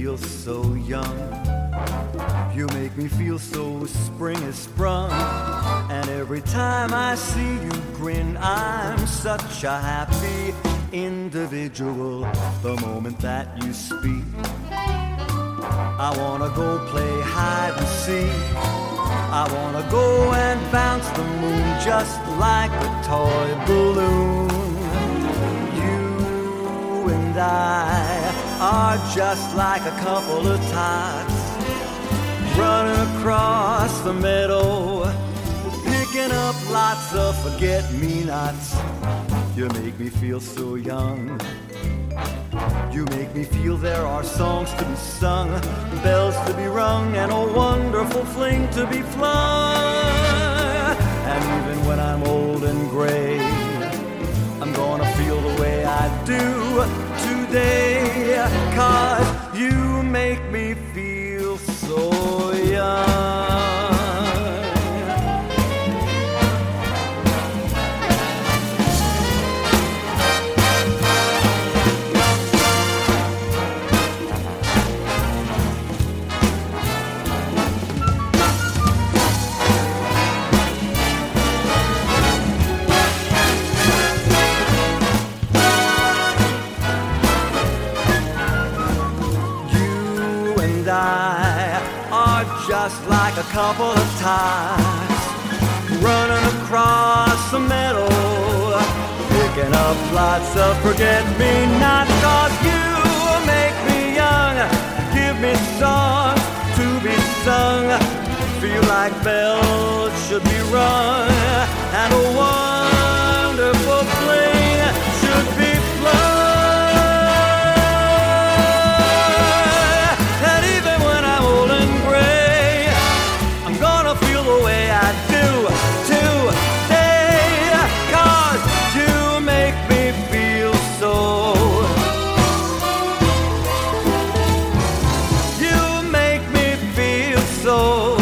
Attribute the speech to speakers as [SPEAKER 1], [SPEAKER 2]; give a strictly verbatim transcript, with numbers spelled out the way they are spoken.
[SPEAKER 1] feel so young. You make me feel so spring is sprung. And every time I see you grin, I'm such a happy individual. The moment that you speak, I wanna go play hide and seek. I wanna go and bounce the moon just like a toy balloon. You and I are just like a couple of tots running across the meadow, picking up lots of forget-me-nots. You make me feel so young. You make me feel there are songs to be sung, bells to be rung, and a wonderful fling to be flung. And even when I'm old and gray, I'm gonna feel the way I do today, 'cause you make me feel so young. I are just like a couple of tots running across the meadow, picking up lots of forget-me-nots. 'Cause you make me young, give me songs to be sung, feel like bells should be rung, and a wonderful fling should be flung. The way I do today, 'cause you make me feel so. You make me feel so.